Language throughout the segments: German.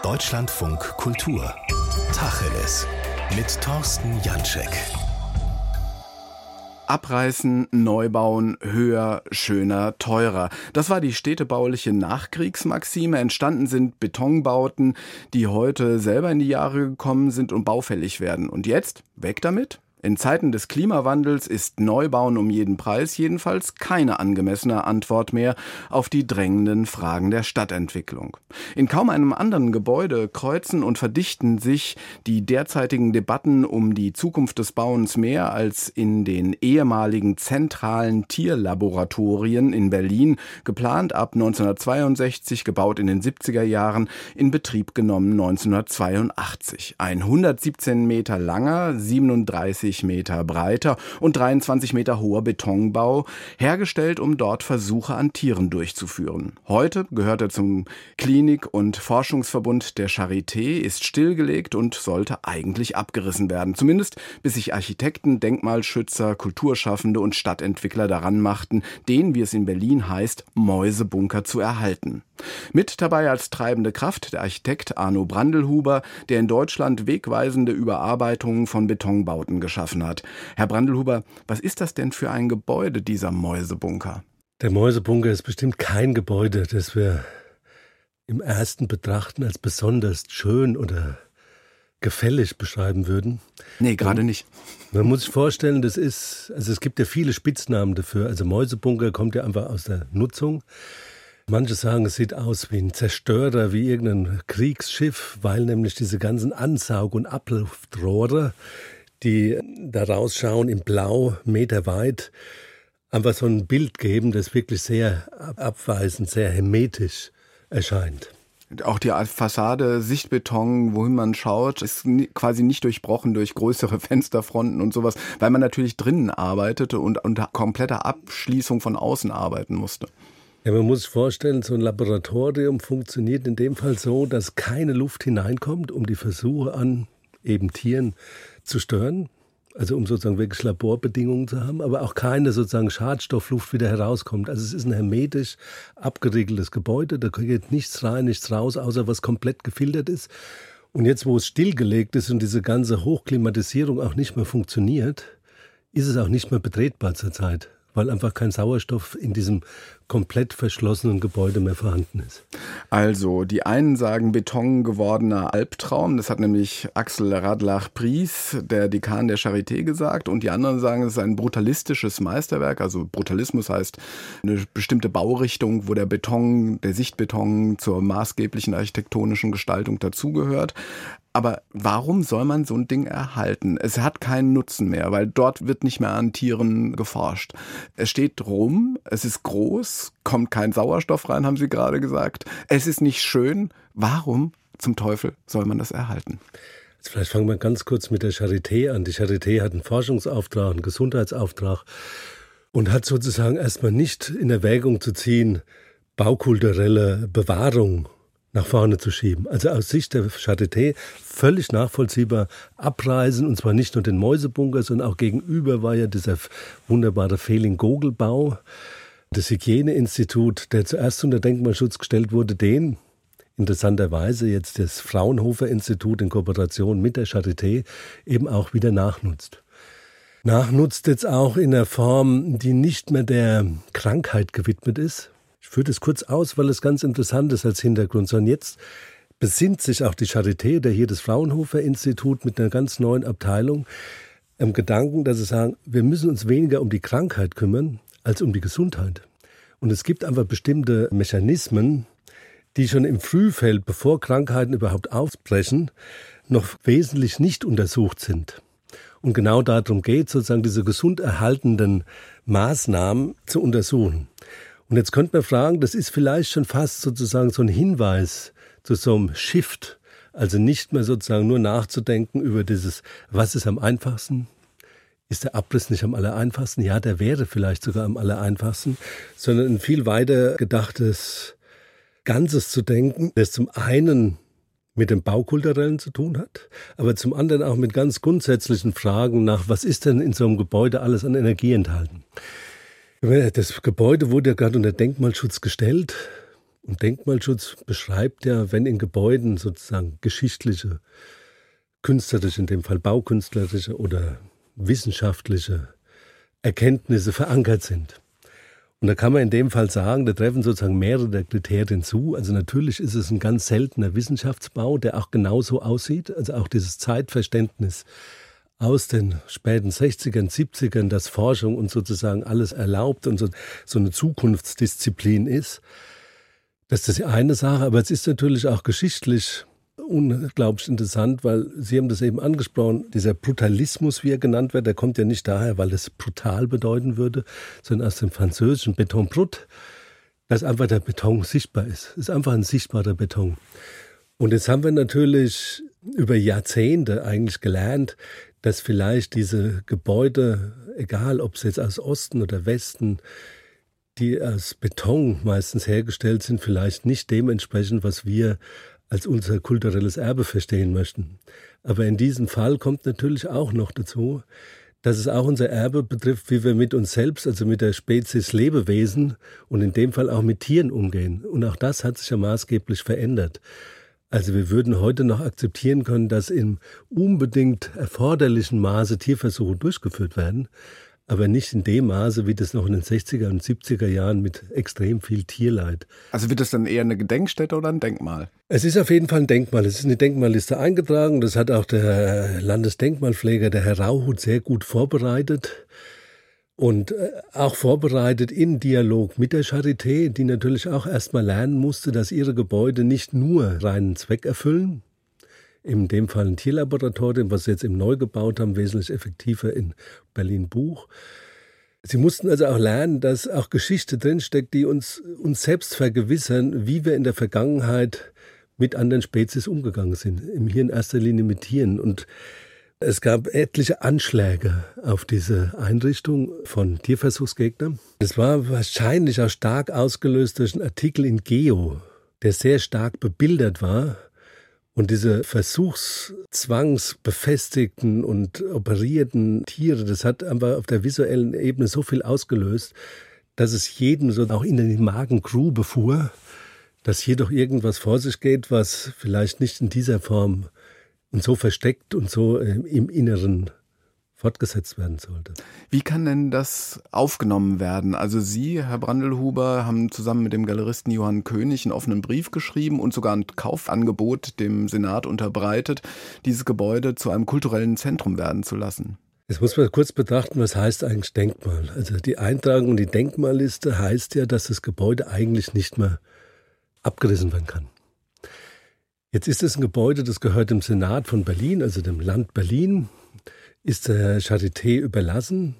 Deutschlandfunk Kultur. Tacheles. Mit Thorsten Janschek. Abreißen, neu bauen, höher, schöner, teurer. Das war die städtebauliche Nachkriegsmaxime. Entstanden sind Betonbauten, die heute selber in die Jahre gekommen sind und baufällig werden. Und jetzt? Weg damit? In Zeiten des Klimawandels ist Neubauen um jeden Preis jedenfalls keine angemessene Antwort mehr auf die drängenden Fragen der Stadtentwicklung. In kaum einem anderen Gebäude kreuzen und verdichten sich die derzeitigen Debatten um die Zukunft des Bauens mehr als in den ehemaligen zentralen Tierlaboratorien in Berlin, geplant ab 1962, gebaut in den 70er Jahren, in Betrieb genommen 1982. Ein 117 Meter langer, 37 Meter breiter und 23 Meter hoher Betonbau, hergestellt, um dort Versuche an Tieren durchzuführen. Heute gehört er zum Klinik- und Forschungsverbund der Charité, ist stillgelegt und sollte eigentlich abgerissen werden. Zumindest bis sich Architekten, Denkmalschützer, Kulturschaffende und Stadtentwickler daran machten, den, wie es in Berlin heißt, Mäusebunker zu erhalten. Mit dabei als treibende Kraft der Architekt Arno Brandelhuber, der in Deutschland wegweisende Überarbeitungen von Betonbauten geschaffen hat. Herr Brandelhuber, was ist das denn für ein Gebäude, dieser Mäusebunker? Der Mäusebunker ist bestimmt kein Gebäude, das wir im ersten Betrachten als besonders schön oder gefällig beschreiben würden. Nee, gerade nicht. Man muss sich vorstellen, es gibt ja viele Spitznamen dafür. Also Mäusebunker kommt ja einfach aus der Nutzung. Manche sagen, es sieht aus wie ein Zerstörer, wie irgendein Kriegsschiff, weil nämlich diese ganzen Ansaug- und Abluftrohre, die da rausschauen in Blau, meterweit, einfach so ein Bild geben, das wirklich sehr abweisend, sehr hermetisch erscheint. Auch die Fassade, Sichtbeton, wohin man schaut, ist quasi nicht durchbrochen durch größere Fensterfronten und sowas, weil man natürlich drinnen arbeitete und unter kompletter Abschließung von außen arbeiten musste. Ja, man muss sich vorstellen, so ein Laboratorium funktioniert in dem Fall so, dass keine Luft hineinkommt, um die Versuche an eben Tieren zu stören. Also um sozusagen wirklich Laborbedingungen zu haben, aber auch keine sozusagen Schadstoffluft wieder herauskommt. Also es ist ein hermetisch abgeriegeltes Gebäude, da geht nichts rein, nichts raus, außer was komplett gefiltert ist. Und jetzt, wo es stillgelegt ist und diese ganze Hochklimatisierung auch nicht mehr funktioniert, ist es auch nicht mehr betretbar zurzeit, weil einfach kein Sauerstoff in diesem komplett verschlossenen Gebäude mehr vorhanden ist. Also, die einen sagen Beton gewordener Albtraum, das hat nämlich Axel Radlach-Pries, der Dekan der Charité, gesagt, und die anderen sagen, es ist ein brutalistisches Meisterwerk, also Brutalismus heißt eine bestimmte Baurichtung, wo der Beton, der Sichtbeton zur maßgeblichen architektonischen Gestaltung dazugehört. Aber warum soll man so ein Ding erhalten? Es hat keinen Nutzen mehr, weil dort wird nicht mehr an Tieren geforscht. Es steht rum, es ist groß, kommt kein Sauerstoff rein, haben Sie gerade gesagt. Es ist nicht schön. Warum zum Teufel soll man das erhalten? Jetzt vielleicht fangen wir ganz kurz mit der Charité an. Die Charité hat einen Forschungsauftrag, einen Gesundheitsauftrag und hat sozusagen erstmal nicht in Erwägung zu ziehen, baukulturelle Bewahrung nach vorne zu schieben. Also aus Sicht der Charité völlig nachvollziehbar abreißen, und zwar nicht nur den Mäusebunker, sondern auch gegenüber war ja dieser wunderbare Fehling-Gogel-Bau, das Hygieneinstitut, der zuerst unter Denkmalschutz gestellt wurde, den interessanterweise jetzt das Fraunhofer-Institut in Kooperation mit der Charité eben auch wieder nachnutzt. Nachnutzt jetzt auch in einer Form, die nicht mehr der Krankheit gewidmet ist. Ich führe das kurz aus, weil es ganz interessant ist als Hintergrund. Sondern jetzt besinnt sich auch die Charité, oder hier das Fraunhofer-Institut mit einer ganz neuen Abteilung, am Gedanken, dass sie sagen, wir müssen uns weniger um die Krankheit kümmern, als um die Gesundheit. Und es gibt einfach bestimmte Mechanismen, die schon im Frühfeld, bevor Krankheiten überhaupt ausbrechen, noch wesentlich nicht untersucht sind. Und genau darum geht es, sozusagen diese gesund erhaltenden Maßnahmen zu untersuchen. Und jetzt könnte man fragen, das ist vielleicht schon fast sozusagen so ein Hinweis zu so einem Shift, also nicht mehr sozusagen nur nachzudenken über dieses, was ist am einfachsten? Ist der Abriss nicht am allereinfachsten? Ja, der wäre vielleicht sogar am allereinfachsten, sondern ein viel weiter gedachtes Ganzes zu denken, das zum einen mit dem Baukulturellen zu tun hat, aber zum anderen auch mit ganz grundsätzlichen Fragen nach, was ist denn in so einem Gebäude alles an Energie enthalten? Das Gebäude wurde ja gerade unter Denkmalschutz gestellt Und Denkmalschutz beschreibt ja, wenn in Gebäuden sozusagen geschichtliche, künstlerische, in dem Fall baukünstlerische oder wissenschaftliche Erkenntnisse verankert sind. Und da kann man in dem Fall sagen, da treffen sozusagen mehrere der Kriterien zu. Also natürlich ist es ein ganz seltener Wissenschaftsbau, der auch genauso aussieht. Also auch dieses Zeitverständnis aus den späten 60ern, 70ern, dass Forschung und sozusagen alles erlaubt und so eine Zukunftsdisziplin ist. Das ist die eine Sache, aber es ist natürlich auch geschichtlich unglaublich interessant, weil Sie haben das eben angesprochen, dieser Brutalismus, wie er genannt wird, der kommt ja nicht daher, weil das brutal bedeuten würde, sondern aus dem französischen Beton brut, dass einfach der Beton sichtbar ist. Es ist einfach ein sichtbarer Beton. Und jetzt haben wir natürlich über Jahrzehnte eigentlich gelernt, dass vielleicht diese Gebäude, egal ob sie jetzt aus Osten oder Westen, die aus Beton meistens hergestellt sind, vielleicht nicht dem entsprechen, was wir als unser kulturelles Erbe verstehen möchten. Aber in diesem Fall kommt natürlich auch noch dazu, dass es auch unser Erbe betrifft, wie wir mit uns selbst, also mit der Spezies Lebewesen und in dem Fall auch mit Tieren umgehen. Und auch das hat sich ja maßgeblich verändert. Also wir würden heute noch akzeptieren können, dass im unbedingt erforderlichen Maße Tierversuche durchgeführt werden, aber nicht in dem Maße, wie das noch in den 60er und 70er Jahren mit extrem viel Tierleid. Also wird das dann eher eine Gedenkstätte oder ein Denkmal? Es ist auf jeden Fall ein Denkmal. Es ist in die Denkmalliste eingetragen. Das hat auch der Landesdenkmalpfleger, der Herr Rauhut, sehr gut vorbereitet. Und auch vorbereitet in Dialog mit der Charité, die natürlich auch erstmal lernen musste, dass ihre Gebäude nicht nur reinen Zweck erfüllen, in dem Fall ein Tierlaboratorium, was sie jetzt im neu gebaut haben, wesentlich effektiver in Berlin-Buch. Sie mussten also auch lernen, dass auch Geschichte drinsteckt, die uns selbst vergewissern, wie wir in der Vergangenheit mit anderen Spezies umgegangen sind. Hier in erster Linie mit Tieren. Und es gab etliche Anschläge auf diese Einrichtung von Tierversuchsgegnern. Es war wahrscheinlich auch stark ausgelöst durch einen Artikel in Geo, der sehr stark bebildert war. Und diese versuchszwangsbefestigten und operierten Tiere, das hat einfach auf der visuellen Ebene so viel ausgelöst, dass es jedem so auch in die Magengrube fuhr, dass hier doch irgendwas vor sich geht, was vielleicht nicht in dieser Form und so versteckt und so im Inneren fortgesetzt werden sollte. Wie kann denn das aufgenommen werden? Also Sie, Herr Brandelhuber, haben zusammen mit dem Galeristen Johann König einen offenen Brief geschrieben und sogar ein Kaufangebot dem Senat unterbreitet, dieses Gebäude zu einem kulturellen Zentrum werden zu lassen. Jetzt muss man kurz betrachten, was heißt eigentlich Denkmal. Also die Eintragung in die Denkmalliste heißt ja, dass das Gebäude eigentlich nicht mehr abgerissen werden kann. Jetzt ist es ein Gebäude, das gehört dem Senat von Berlin, also dem Land Berlin, ist der Charité überlassen.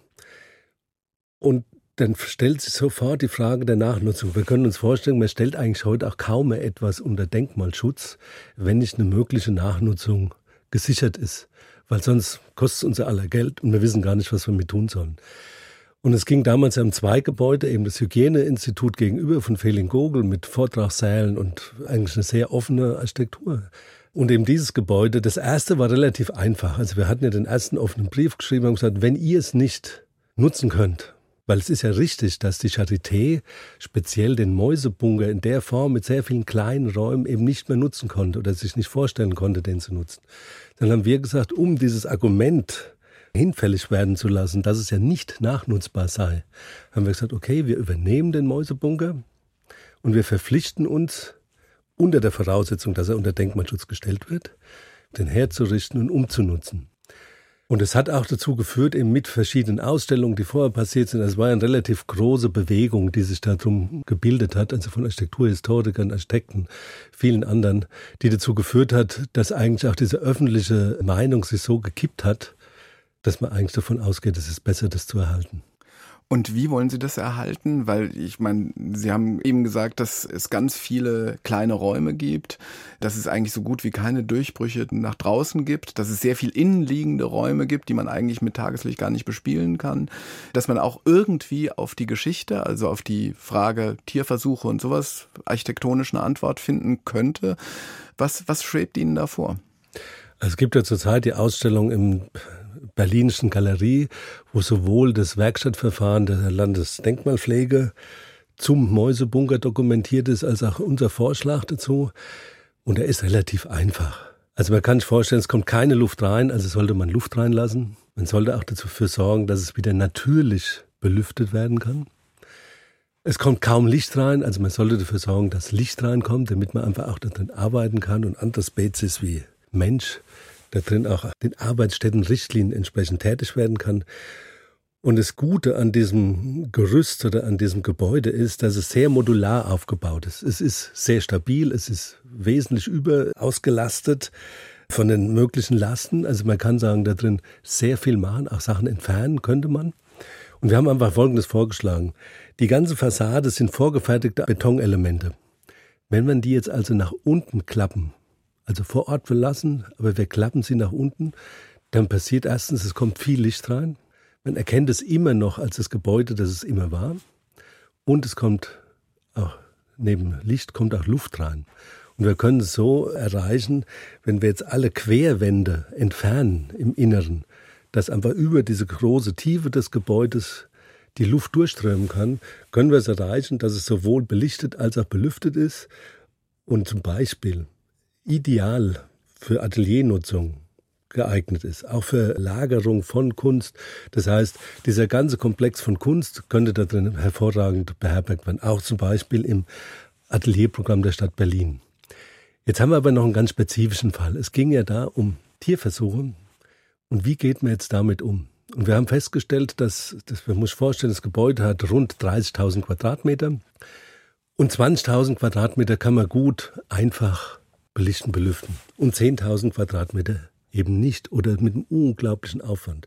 Und dann stellt sich sofort die Frage der Nachnutzung. Wir können uns vorstellen, man stellt eigentlich heute auch kaum mehr etwas unter Denkmalschutz, wenn nicht eine mögliche Nachnutzung gesichert ist. Weil sonst kostet es uns aller Geld und wir wissen gar nicht, was wir mit tun sollen. Und es ging damals um 2 Gebäude, eben das Hygieneinstitut gegenüber von Fehlingogel mit Vortragssälen und eigentlich eine sehr offene Architektur. Und eben dieses Gebäude, das erste war relativ einfach. Also wir hatten ja den ersten offenen Brief geschrieben und gesagt, wenn ihr es nicht nutzen könnt, weil es ist ja richtig, dass die Charité speziell den Mäusebunker in der Form mit sehr vielen kleinen Räumen eben nicht mehr nutzen konnte oder sich nicht vorstellen konnte, den zu nutzen. Dann haben wir gesagt, um dieses Argument hinfällig werden zu lassen, dass es ja nicht nachnutzbar sei, haben wir gesagt, okay, wir übernehmen den Mäusebunker und wir verpflichten uns, unter der Voraussetzung, dass er unter Denkmalschutz gestellt wird, den herzurichten und umzunutzen. Und es hat auch dazu geführt, eben mit verschiedenen Ausstellungen, die vorher passiert sind, es war eine relativ große Bewegung, die sich darum gebildet hat, also von Architekturhistorikern, Architekten, vielen anderen, die dazu geführt hat, dass eigentlich auch diese öffentliche Meinung sich so gekippt hat, dass man eigentlich davon ausgeht, es ist besser, das zu erhalten. Und wie wollen Sie das erhalten? Weil ich meine, Sie haben eben gesagt, dass es ganz viele kleine Räume gibt, dass es eigentlich so gut wie keine Durchbrüche nach draußen gibt, dass es sehr viel innenliegende Räume gibt, die man eigentlich mit Tageslicht gar nicht bespielen kann, dass man auch irgendwie auf die Geschichte, also auf die Frage Tierversuche und sowas architektonisch eine Antwort finden könnte. Was schwebt Ihnen da vor? Es gibt ja zurzeit die Ausstellung im Berlinischen Galerie, wo sowohl das Werkstattverfahren der Landesdenkmalpflege zum Mäusebunker dokumentiert ist, als auch unser Vorschlag dazu. Und er ist relativ einfach. Also man kann sich vorstellen, es kommt keine Luft rein, also sollte man Luft reinlassen. Man sollte auch dafür sorgen, dass es wieder natürlich belüftet werden kann. Es kommt kaum Licht rein, also man sollte dafür sorgen, dass Licht reinkommt, damit man einfach auch da drin arbeiten kann und andere Spezies wie Mensch da drin auch den Arbeitsstättenrichtlinien entsprechend tätig werden kann. Und das Gute an diesem Gerüst oder an diesem Gebäude ist, dass es sehr modular aufgebaut ist. Es ist sehr stabil, es ist wesentlich überausgelastet von den möglichen Lasten. Also man kann sagen, da drin sehr viel machen, auch Sachen entfernen könnte man. Und wir haben einfach Folgendes vorgeschlagen. Die ganze Fassade sind vorgefertigte Betonelemente. Wenn man die jetzt also nach unten klappen, also vor Ort verlassen, aber wir klappen sie nach unten, dann passiert erstens, es kommt viel Licht rein. Man erkennt es immer noch als das Gebäude, das es immer war. Und es kommt auch, neben Licht kommt auch Luft rein. Und wir können es so erreichen, wenn wir jetzt alle Querwände entfernen im Inneren, dass einfach über diese große Tiefe des Gebäudes die Luft durchströmen kann, können wir es erreichen, dass es sowohl belichtet als auch belüftet ist und zum Beispiel ideal für Ateliernutzung geeignet ist, auch für Lagerung von Kunst. Das heißt, dieser ganze Komplex von Kunst könnte da drin hervorragend beherbergt werden, auch zum Beispiel im Atelierprogramm der Stadt Berlin. Jetzt haben wir aber noch einen ganz spezifischen Fall. Es ging ja da um Tierversuche. Und wie geht man jetzt damit um? Und wir haben festgestellt, dass man muss sich vorstellen, das Gebäude hat rund 30.000 Quadratmeter. Und 20.000 Quadratmeter kann man gut einfach belichten, belüften. Und 10.000 Quadratmeter eben nicht oder mit einem unglaublichen Aufwand.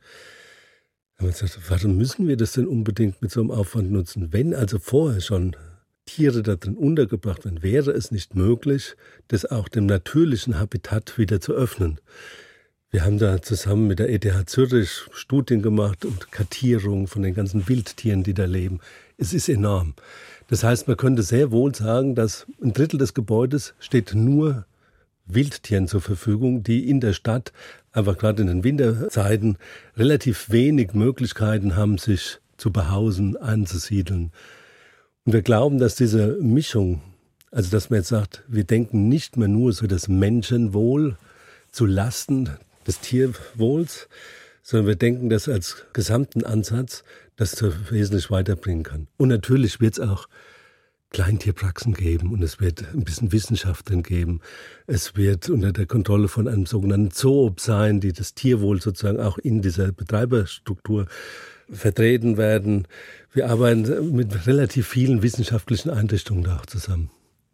Da haben wir gesagt, warum müssen wir das denn unbedingt mit so einem Aufwand nutzen? Wenn also vorher schon Tiere da drin untergebracht werden, wäre es nicht möglich, das auch dem natürlichen Habitat wieder zu öffnen. Wir haben da zusammen mit der ETH Zürich Studien gemacht und Kartierungen von den ganzen Wildtieren, die da leben. Es ist enorm. Das heißt, man könnte sehr wohl sagen, dass 1/3 des Gebäudes steht nur Wildtieren zur Verfügung, die in der Stadt, einfach gerade in den Winterzeiten, relativ wenig Möglichkeiten haben, sich zu behausen, anzusiedeln. Und wir glauben, dass diese Mischung, also dass man jetzt sagt, wir denken nicht mehr nur so das Menschenwohl zu Lasten des Tierwohls, sondern wir denken das als gesamten Ansatz, das wesentlich weiterbringen kann. Und natürlich wird es auch Kleintierpraxen geben und es wird ein bisschen Wissenschaft drin geben. Es wird unter der Kontrolle von einem sogenannten Zoop sein, die das Tierwohl sozusagen auch in dieser Betreiberstruktur vertreten werden. Wir arbeiten mit relativ vielen wissenschaftlichen Einrichtungen da auch zusammen.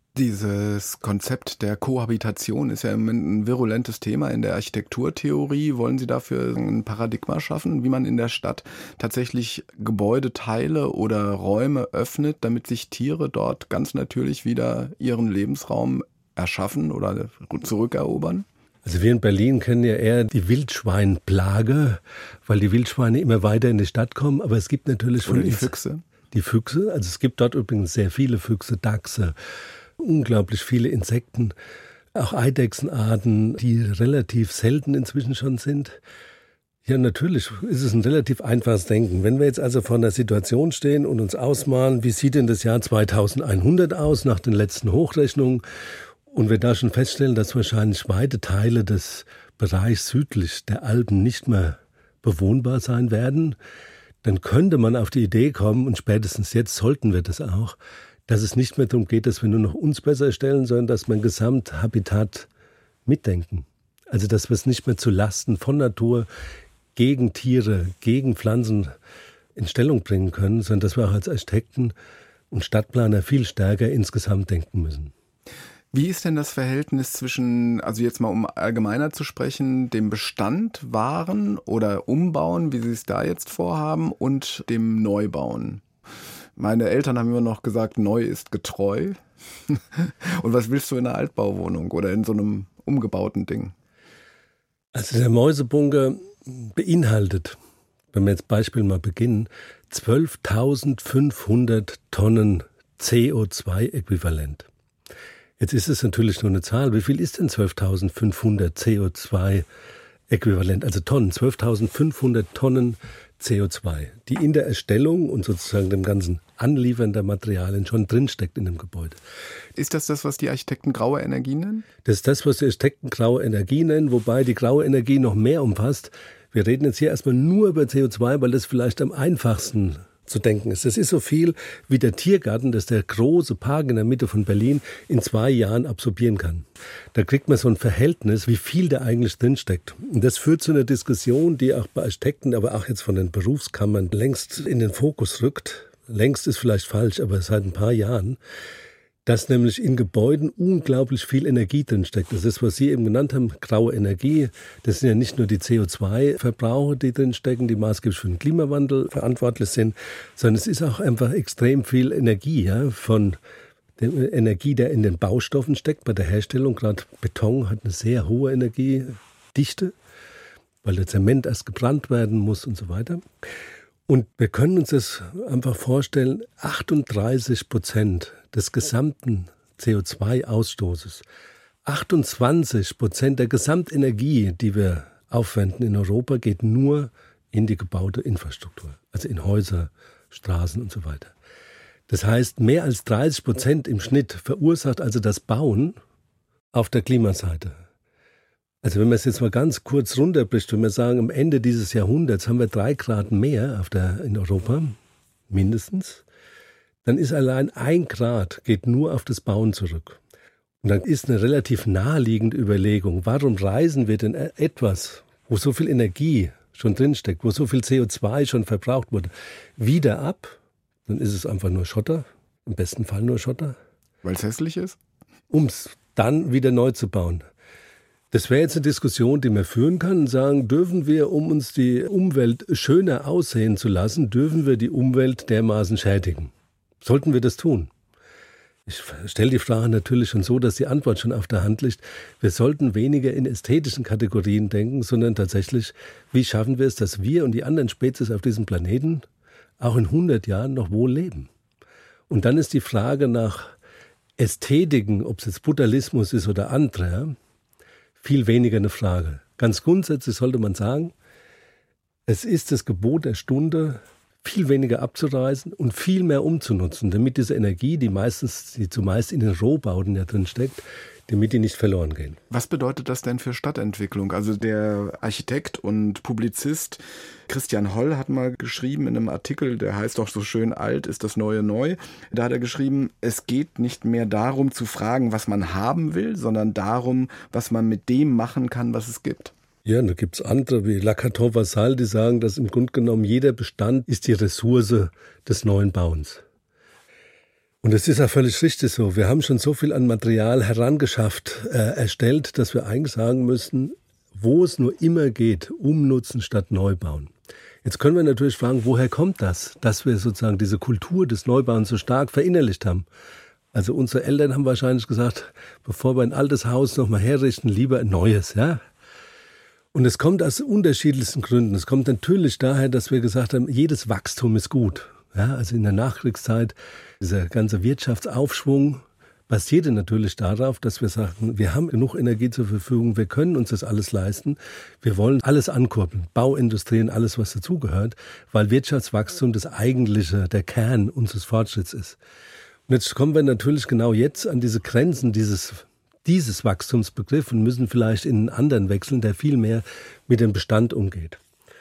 Dieses Konzept der Kohabitation ist ja im Moment ein virulentes Thema in der Architekturtheorie. Wollen Sie dafür ein Paradigma schaffen, wie man in der Stadt tatsächlich Gebäudeteile oder Räume öffnet, damit sich Tiere dort ganz natürlich wieder ihren Lebensraum erschaffen oder zurückerobern? Also wir in Berlin kennen ja eher die Wildschweinplage, weil die Wildschweine immer weiter in die Stadt kommen. Aber es gibt natürlich oder die Füchse. Die Füchse, also es gibt dort übrigens sehr viele Füchse, Dachse, unglaublich viele Insekten, auch Eidechsenarten, die relativ selten inzwischen schon sind. Ja, natürlich ist es ein relativ einfaches Denken. Wenn wir jetzt also vor einer Situation stehen und uns ausmalen, wie sieht denn das Jahr 2100 aus nach den letzten Hochrechnungen und wir da schon feststellen, dass wahrscheinlich weite Teile des Bereichs südlich der Alpen nicht mehr bewohnbar sein werden, dann könnte man auf die Idee kommen, und spätestens jetzt sollten wir das auch, dass es nicht mehr darum geht, dass wir nur noch uns besser stellen, sondern dass wir ein Gesamthabitat mitdenken. Also dass wir es nicht mehr zu Lasten von Natur gegen Tiere, gegen Pflanzen in Stellung bringen können, sondern dass wir auch als Architekten und Stadtplaner viel stärker insgesamt denken müssen. Wie ist denn das Verhältnis zwischen, also jetzt mal um allgemeiner zu sprechen, dem Bestand wahren oder umbauen, wie Sie es da jetzt vorhaben, und dem Neubauen? Meine Eltern haben immer noch gesagt, neu ist getreu. Und was willst du in einer Altbauwohnung oder in so einem umgebauten Ding? Also der Mäusebunker beinhaltet, wenn wir jetzt Beispiel mal beginnen, 12.500 Tonnen CO2-Äquivalent. Jetzt ist es natürlich nur eine Zahl. Wie viel ist denn 12.500 CO2 Äquivalent, also Tonnen, 12.500 Tonnen CO2, die in der Erstellung und sozusagen dem ganzen Anliefern der Materialien schon drinsteckt in dem Gebäude. Ist das, was die Architekten graue Energie nennen? Das ist das, was die Architekten graue Energie nennen, wobei die graue Energie noch mehr umfasst. Wir reden jetzt hier erstmal nur über CO2, weil das vielleicht am einfachsten zu denken ist. Das ist so viel, wie der Tiergarten, das der große Park in der Mitte von Berlin in 2 Jahren absorbieren kann. Da kriegt man so ein Verhältnis, wie viel da eigentlich drinsteckt. Und das führt zu einer Diskussion, die auch bei Architekten, aber auch jetzt von den Berufskammern längst in den Fokus rückt. Längst ist vielleicht falsch, aber seit ein paar Jahren, dass nämlich in Gebäuden unglaublich viel Energie drinsteckt. Das ist, was Sie eben genannt haben, graue Energie. Das sind ja nicht nur die CO2-Verbraucher, die drinstecken, die maßgeblich für den Klimawandel verantwortlich sind, sondern es ist auch einfach extrem viel Energie, ja, von der Energie, der in den Baustoffen steckt, bei der Herstellung. Gerade Beton hat eine sehr hohe Energiedichte, weil der Zement erst gebrannt werden muss und so weiter. Und wir können uns das einfach vorstellen, 38% des gesamten CO2-Ausstoßes, 28% der Gesamtenergie, die wir aufwenden in Europa, geht nur in die gebaute Infrastruktur, also in Häuser, Straßen und so weiter. Das heißt, mehr als 30% im Schnitt verursacht also das Bauen auf der Klimaseite. Also wenn man es jetzt mal ganz kurz runterbricht, wenn wir sagen, am Ende dieses Jahrhunderts haben wir 3 Grad mehr in Europa, mindestens, dann ist allein 1 Grad geht nur auf das Bauen zurück. Und dann ist eine relativ naheliegende Überlegung, warum reisen wir denn etwas, wo so viel Energie schon drinsteckt, wo so viel CO2 schon verbraucht wurde, wieder ab? Dann ist es einfach nur Schotter, im besten Fall nur Schotter. Weil es hässlich ist? Um es dann wieder neu zu bauen. Das wäre jetzt eine Diskussion, die man führen kann und sagen, dürfen wir, um uns die Umwelt schöner aussehen zu lassen, dürfen wir die Umwelt dermaßen schädigen? Sollten wir das tun? Ich stelle die Frage natürlich schon so, dass die Antwort schon auf der Hand liegt. Wir sollten weniger in ästhetischen Kategorien denken, sondern tatsächlich, wie schaffen wir es, dass wir und die anderen Spezies auf diesem Planeten auch in 100 Jahren noch wohl leben? Und dann ist die Frage nach Ästhetiken, ob es jetzt Buddhismus ist oder andere, viel weniger eine Frage. Ganz grundsätzlich sollte man sagen, es ist das Gebot der Stunde, viel weniger abzureißen und viel mehr umzunutzen, damit diese Energie, die zumeist in den Rohbauten ja drin steckt, damit die nicht verloren gehen. Was bedeutet das denn für Stadtentwicklung? Also der Architekt und Publizist Christian Holl hat mal geschrieben in einem Artikel, der heißt doch so schön, alt ist das neue Neu. Da hat er geschrieben, es geht nicht mehr darum zu fragen, was man haben will, sondern darum, was man mit dem machen kann, was es gibt. Ja, da gibt es andere wie Lacaton Vassal, die sagen, dass im Grunde genommen jeder Bestand ist die Ressource des neuen Bauens. Und es ist auch völlig richtig so. Wir haben schon so viel an Material herangeschafft, erstellt, dass wir eigentlich sagen müssen, wo es nur immer geht, umnutzen statt neu bauen. Jetzt können wir natürlich fragen, woher kommt das, dass wir sozusagen diese Kultur des Neubauens so stark verinnerlicht haben? Also unsere Eltern haben wahrscheinlich gesagt, bevor wir ein altes Haus nochmal herrichten, lieber ein neues, ja? Und es kommt aus unterschiedlichsten Gründen. Es kommt natürlich daher, dass wir gesagt haben, jedes Wachstum ist gut. Ja, also in der Nachkriegszeit, dieser ganze Wirtschaftsaufschwung basierte natürlich darauf, dass wir sagten, wir haben genug Energie zur Verfügung, wir können uns das alles leisten. Wir wollen alles ankurbeln, Bauindustrie und alles, was dazugehört, weil Wirtschaftswachstum das eigentliche, der Kern unseres Fortschritts ist. Und jetzt kommen wir natürlich genau jetzt an diese Grenzen dieses Wachstumsbegriff und müssen vielleicht in einen anderen wechseln, der viel mehr mit dem Bestand umgeht.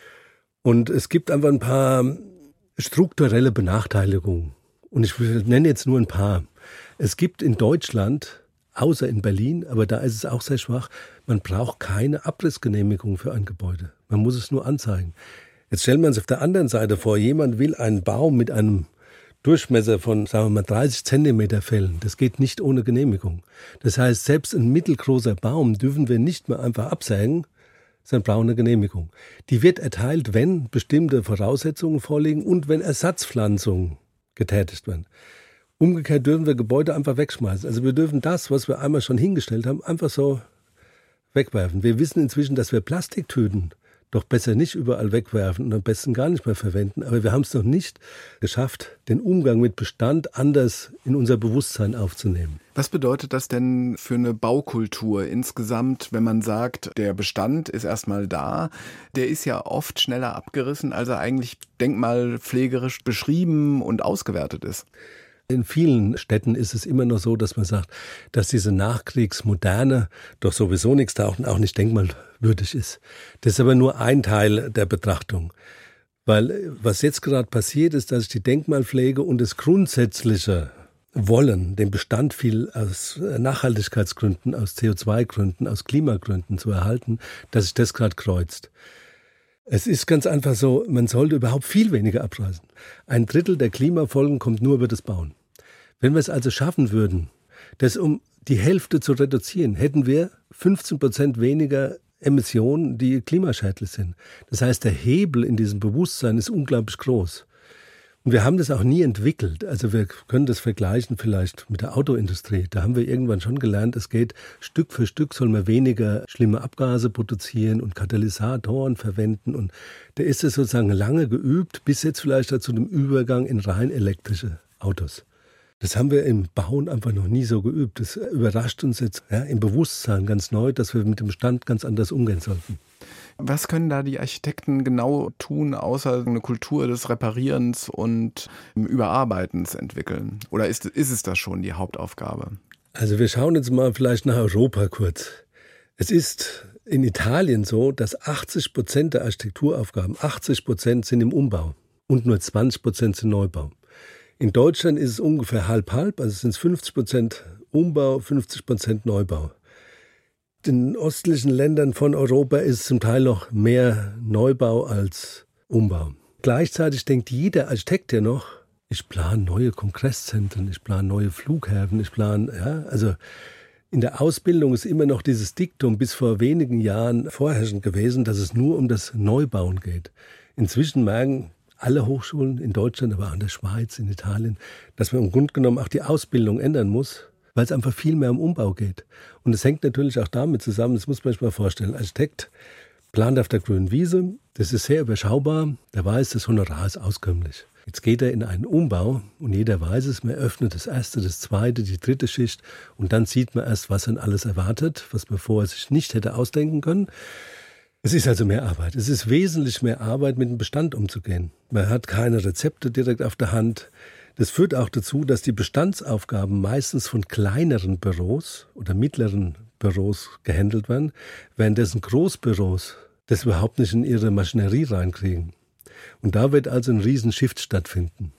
Und es gibt einfach ein paar strukturelle Benachteiligungen. Und ich nenne jetzt nur ein paar. Es gibt in Deutschland, außer in Berlin, aber da ist es auch sehr schwach, man braucht keine Abrissgenehmigung für ein Gebäude. Man muss es nur anzeigen. Jetzt stellt man sich auf der anderen Seite vor, jemand will einen Baum mit einem Durchmesser von, sagen wir mal, 30 Zentimeter fällen. Das geht nicht ohne Genehmigung. Das heißt, selbst ein mittelgroßer Baum dürfen wir nicht mehr einfach absägen, sondern brauchen eine Genehmigung. Die wird erteilt, wenn bestimmte Voraussetzungen vorliegen und wenn Ersatzpflanzungen getätigt werden. Umgekehrt dürfen wir Gebäude einfach wegschmeißen. Also wir dürfen das, was wir einmal schon hingestellt haben, einfach so wegwerfen. Wir wissen inzwischen, dass wir Plastiktüten doch besser nicht überall wegwerfen und am besten gar nicht mehr verwenden. Aber wir haben es noch nicht geschafft, den Umgang mit Bestand anders in unser Bewusstsein aufzunehmen. Was bedeutet das denn für eine Baukultur insgesamt, wenn man sagt, der Bestand ist erstmal da, der ist ja oft schneller abgerissen, als er eigentlich denkmalpflegerisch beschrieben und ausgewertet ist? In vielen Städten ist es immer noch so, dass man sagt, dass diese Nachkriegsmoderne doch sowieso nichts taugt und auch nicht denkmalwürdig ist. Das ist aber nur ein Teil der Betrachtung. Weil was jetzt gerade passiert ist, dass sich die Denkmalpflege und das grundsätzliche Wollen, den Bestand viel aus Nachhaltigkeitsgründen, aus CO2-Gründen, aus Klimagründen zu erhalten, dass sich das gerade kreuzt. Es ist ganz einfach so, man sollte überhaupt viel weniger abreißen. 1/3 der Klimafolgen kommt nur über das Bauen. Wenn wir es also schaffen würden, das um die Hälfte zu reduzieren, hätten wir 15% weniger Emissionen, die klimaschädlich sind. Das heißt, der Hebel in diesem Bewusstsein ist unglaublich groß. Und wir haben das auch nie entwickelt. Also wir können das vergleichen vielleicht mit der Autoindustrie. Da haben wir irgendwann schon gelernt, es geht Stück für Stück, soll man weniger schlimme Abgase produzieren und Katalysatoren verwenden. Und da ist es sozusagen lange geübt, bis jetzt vielleicht zu dem Übergang in rein elektrische Autos. Das haben wir im Bauen einfach noch nie so geübt. Das überrascht uns jetzt im Bewusstsein ganz neu, dass wir mit dem Bestand ganz anders umgehen sollten. Was können da die Architekten genau tun, außer eine Kultur des Reparierens und Überarbeitens entwickeln? Oder ist es das schon die Hauptaufgabe? Also wir schauen jetzt mal vielleicht nach Europa kurz. Es ist in Italien so, dass 80% der Architekturaufgaben, 80% sind im Umbau und nur 20% sind Neubau. In Deutschland ist es ungefähr halb-halb, also sind es 50% Umbau, 50% Neubau. In den östlichen Ländern von Europa ist zum Teil noch mehr Neubau als Umbau. Gleichzeitig denkt jeder Architekt ja noch, ich plane neue Kongresszentren, ich plane neue Flughäfen, also in der Ausbildung ist immer noch dieses Diktum bis vor wenigen Jahren vorherrschend gewesen, dass es nur um das Neubauen geht. Inzwischen merken alle Hochschulen in Deutschland, aber auch in der Schweiz, in Italien, dass man im Grunde genommen auch die Ausbildung ändern muss, weil es einfach viel mehr um Umbau geht. Und es hängt natürlich auch damit zusammen, das muss man sich mal vorstellen, Architekt plant auf der grünen Wiese, das ist sehr überschaubar, der weiß, das Honorar ist auskömmlich. Jetzt geht er in einen Umbau und jeder weiß es, man öffnet das erste, das zweite, die dritte Schicht und dann sieht man erst, was dann alles erwartet, was man vorher sich nicht hätte ausdenken können. Es ist also mehr Arbeit. Es ist wesentlich mehr Arbeit, mit dem Bestand umzugehen. Man hat keine Rezepte direkt auf der Hand. Das führt auch dazu, dass die Bestandsaufgaben meistens von kleineren Büros oder mittleren Büros gehandelt werden, währenddessen Großbüros das überhaupt nicht in ihre Maschinerie reinkriegen. Und da wird also ein Riesenshift stattfinden.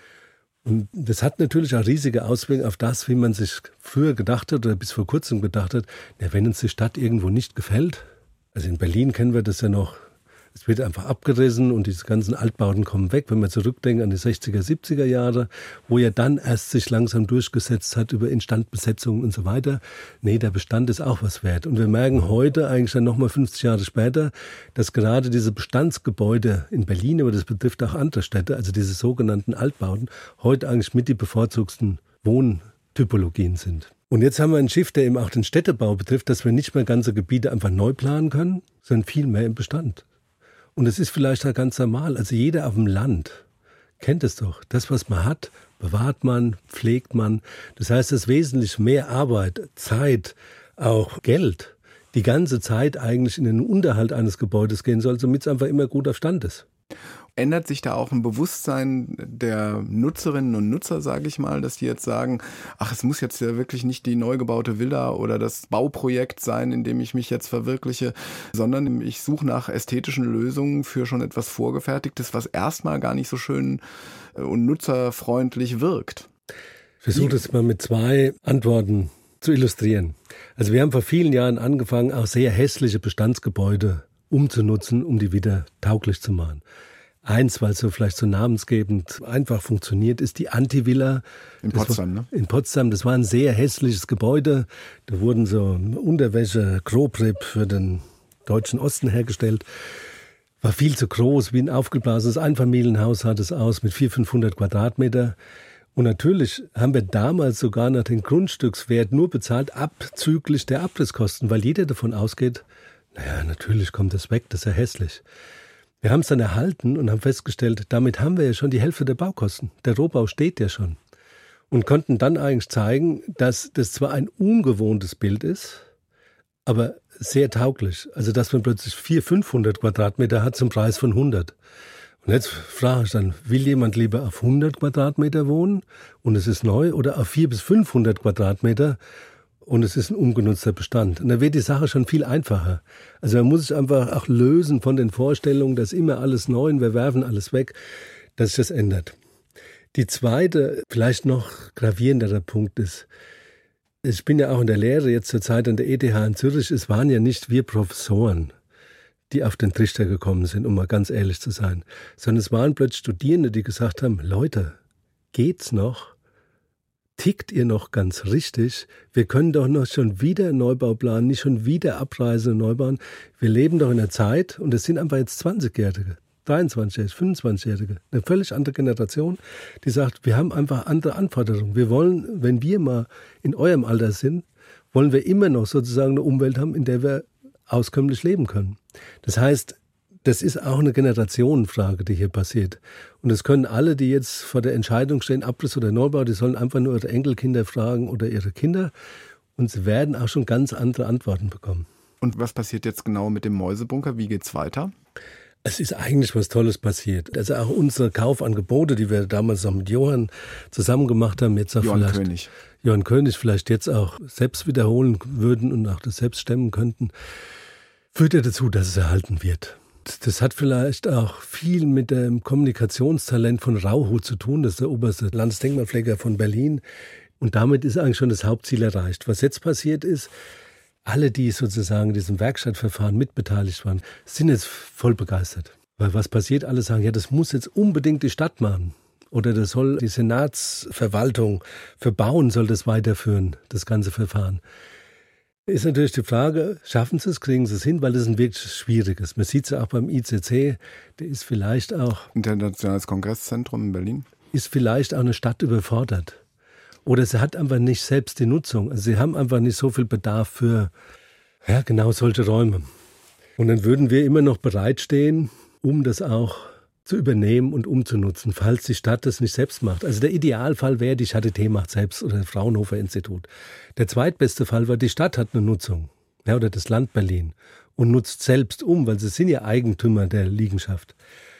Und das hat natürlich auch riesige Auswirkungen auf das, wie man sich früher gedacht hat oder bis vor kurzem gedacht hat, wenn uns die Stadt irgendwo nicht gefällt. Also in Berlin kennen wir das ja noch, es wird einfach abgerissen und diese ganzen Altbauten kommen weg, wenn wir zurückdenken an die 60er, 70er Jahre, wo ja dann erst sich langsam durchgesetzt hat über Instandbesetzung und so weiter. Nee, der Bestand ist auch was wert. Und wir merken heute, eigentlich dann nochmal 50 Jahre später, dass gerade diese Bestandsgebäude in Berlin, aber das betrifft auch andere Städte, also diese sogenannten Altbauten, heute eigentlich mit die bevorzugten Wohntypologien sind. Und jetzt haben wir einen Shift, der eben auch den Städtebau betrifft, dass wir nicht mehr ganze Gebiete einfach neu planen können, sondern viel mehr im Bestand. Und das ist vielleicht auch ganz normal. Also jeder auf dem Land kennt es doch. Das, was man hat, bewahrt man, pflegt man. Das heißt, dass wesentlich mehr Arbeit, Zeit, auch Geld, die ganze Zeit eigentlich in den Unterhalt eines Gebäudes gehen soll, damit es einfach immer gut auf Stand ist. Ändert sich da auch ein Bewusstsein der Nutzerinnen und Nutzer, sage ich mal, dass die jetzt sagen, es muss jetzt ja wirklich nicht die neu gebaute Villa oder das Bauprojekt sein, in dem ich mich jetzt verwirkliche, sondern ich suche nach ästhetischen Lösungen für schon etwas Vorgefertigtes, was erstmal gar nicht so schön und nutzerfreundlich wirkt. Ich versuche das mal mit 2 Antworten zu illustrieren. Also wir haben vor vielen Jahren angefangen, auch sehr hässliche Bestandsgebäude umzunutzen, um die wieder tauglich zu machen. Eins, weil es so vielleicht so namensgebend einfach funktioniert, ist die Antivilla. In Potsdam, ne? In Potsdam. Das war ein sehr hässliches Gebäude. Da wurden so Unterwäsche, Grobrib für den deutschen Osten hergestellt. War viel zu groß, wie ein aufgeblasenes Einfamilienhaus sah das aus mit 400-500 Quadratmeter. Und natürlich haben wir damals sogar noch den Grundstückswert nur bezahlt, abzüglich der Abrisskosten, weil jeder davon ausgeht, Naja, natürlich kommt das weg, das ist ja hässlich. Wir haben es dann erhalten und haben festgestellt, damit haben wir ja schon die Hälfte der Baukosten. Der Rohbau steht ja schon. Und konnten dann eigentlich zeigen, dass das zwar ein ungewohntes Bild ist, aber sehr tauglich. Also dass man plötzlich 400-500 Quadratmeter hat zum Preis von 100. Und jetzt frage ich dann, will jemand lieber auf 100 Quadratmeter wohnen und es ist neu oder auf 400 bis 500 Quadratmeter und es ist ein ungenutzter Bestand? Und da wird die Sache schon viel einfacher. Also man muss sich einfach auch lösen von den Vorstellungen, dass immer alles neu und wir werfen alles weg, dass sich das ändert. Die zweite, vielleicht noch gravierendere Punkt ist, ich bin ja auch in der Lehre jetzt zur Zeit an der ETH in Zürich, es waren ja nicht wir Professoren, die auf den Trichter gekommen sind, um mal ganz ehrlich zu sein, sondern es waren plötzlich Studierende, die gesagt haben, Leute, geht's noch? Tickt ihr noch ganz richtig? Wir können doch noch schon wieder einen Neubau planen, nicht schon wieder Abreise und Neubauen. Wir leben doch in einer Zeit, und es sind einfach jetzt 20-Jährige, 23-Jährige, 25-Jährige, eine völlig andere Generation, die sagt, wir haben einfach andere Anforderungen. Wir wollen, wenn wir mal in eurem Alter sind, wollen wir immer noch sozusagen eine Umwelt haben, in der wir auskömmlich leben können. Das heißt, das ist auch eine Generationenfrage, die hier passiert. Und das können alle, die jetzt vor der Entscheidung stehen, Abriss oder Neubau, die sollen einfach nur ihre Enkelkinder fragen oder ihre Kinder. Und sie werden auch schon ganz andere Antworten bekommen. Und was passiert jetzt genau mit dem Mäusebunker? Wie geht's weiter? Es ist eigentlich was Tolles passiert. Also auch unsere Kaufangebote, die wir damals noch mit Johann zusammen gemacht haben, jetzt auch Johann König vielleicht jetzt auch selbst wiederholen würden und auch das selbst stemmen könnten, führt ja dazu, dass es erhalten wird. Das hat vielleicht auch viel mit dem Kommunikationstalent von Rauhut zu tun. Das ist der oberste Landesdenkmalpfleger von Berlin. Und damit ist eigentlich schon das Hauptziel erreicht. Was jetzt passiert ist, alle, die sozusagen in diesem Werkstattverfahren mitbeteiligt waren, sind jetzt voll begeistert. Weil was passiert? Alle sagen, ja, das muss jetzt unbedingt die Stadt machen. Oder das soll die Senatsverwaltung für Bauen soll das weiterführen, das ganze Verfahren. Ist natürlich die Frage, schaffen sie es, kriegen sie es hin, weil das ein wirklich schwieriges. Man sieht es ja auch beim ICC, der ist vielleicht auch... Internationales Kongresszentrum in Berlin. Ist vielleicht auch eine Stadt überfordert. Oder sie hat einfach nicht selbst die Nutzung. Also sie haben einfach nicht so viel Bedarf für genau solche Räume. Und dann würden wir immer noch bereitstehen, um das auch zu übernehmen und umzunutzen, falls die Stadt das nicht selbst macht. Also der Idealfall wäre, die Charité macht selbst oder das Fraunhofer Institut. Der zweitbeste Fall war, die Stadt hat eine Nutzung, oder das Land Berlin, und nutzt selbst um, weil sie sind ja Eigentümer der Liegenschaft.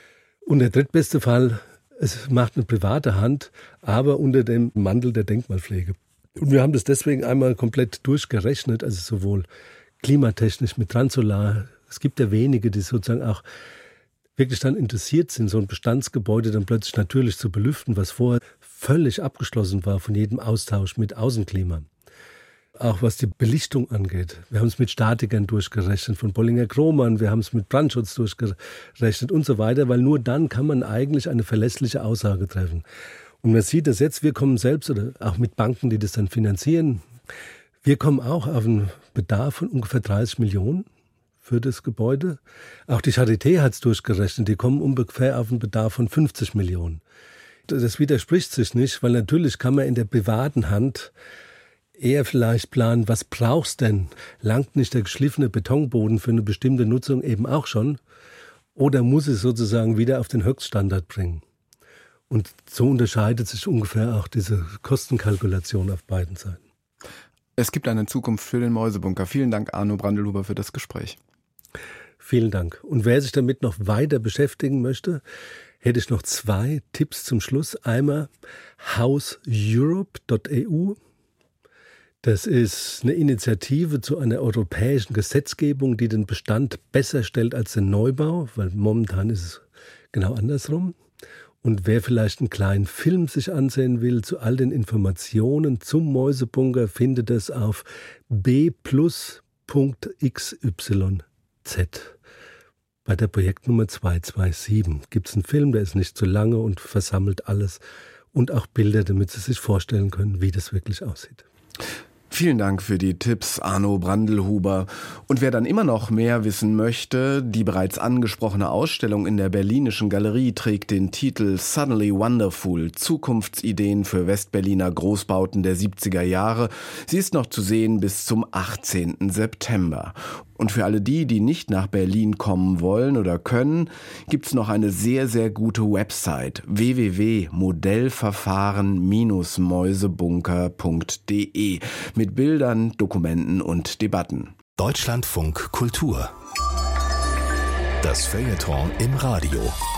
Und der drittbeste Fall, es macht eine private Hand, aber unter dem Mantel der Denkmalpflege. Und wir haben das deswegen einmal komplett durchgerechnet, also sowohl klimatechnisch mit Transolar. Es gibt ja wenige, die sozusagen auch wirklich dann interessiert sind, so ein Bestandsgebäude dann plötzlich natürlich zu belüften, was vorher völlig abgeschlossen war von jedem Austausch mit Außenklima. Auch was die Belichtung angeht. Wir haben es mit Statikern durchgerechnet von Bollinger-Kromann, wir haben es mit Brandschutz durchgerechnet und so weiter, weil nur dann kann man eigentlich eine verlässliche Aussage treffen. Und man sieht das jetzt, wir kommen selbst, oder auch mit Banken, die das dann finanzieren, wir kommen auch auf einen Bedarf von ungefähr 30 Millionen für das Gebäude. Auch die Charité hat es durchgerechnet, die kommen ungefähr auf einen Bedarf von 50 Millionen. Das widerspricht sich nicht, weil natürlich kann man in der privaten Hand eher vielleicht planen, was brauchst denn? Langt nicht der geschliffene Betonboden für eine bestimmte Nutzung eben auch schon? Oder muss es sozusagen wieder auf den Höchststandard bringen? Und so unterscheidet sich ungefähr auch diese Kostenkalkulation auf beiden Seiten. Es gibt eine Zukunft für den Mäusebunker. Vielen Dank, Arno Brandelhuber, für das Gespräch. Vielen Dank. Und wer sich damit noch weiter beschäftigen möchte, hätte ich noch 2 Tipps zum Schluss. Einmal houseeurope.eu. Das ist eine Initiative zu einer europäischen Gesetzgebung, die den Bestand besser stellt als den Neubau, weil momentan ist es genau andersrum. Und wer vielleicht einen kleinen Film sich ansehen will zu all den Informationen zum Mäusebunker, findet es auf b+.xyz bei der Projektnummer 227. Gibt es einen Film, der ist nicht zu lange und versammelt alles und auch Bilder, damit Sie sich vorstellen können, wie das wirklich aussieht. Vielen Dank für die Tipps, Arno Brandelhuber. Und wer dann immer noch mehr wissen möchte, die bereits angesprochene Ausstellung in der Berlinischen Galerie trägt den Titel Suddenly Wonderful – Zukunftsideen für Westberliner Großbauten der 70er Jahre. Sie ist noch zu sehen bis zum 18. September. Und für alle die nicht nach Berlin kommen wollen oder können, gibt's noch eine sehr, sehr gute Website: www.modellverfahren-mäusebunker.de mit Bildern, Dokumenten und Debatten. Deutschlandfunk Kultur. Das Feuilleton im Radio.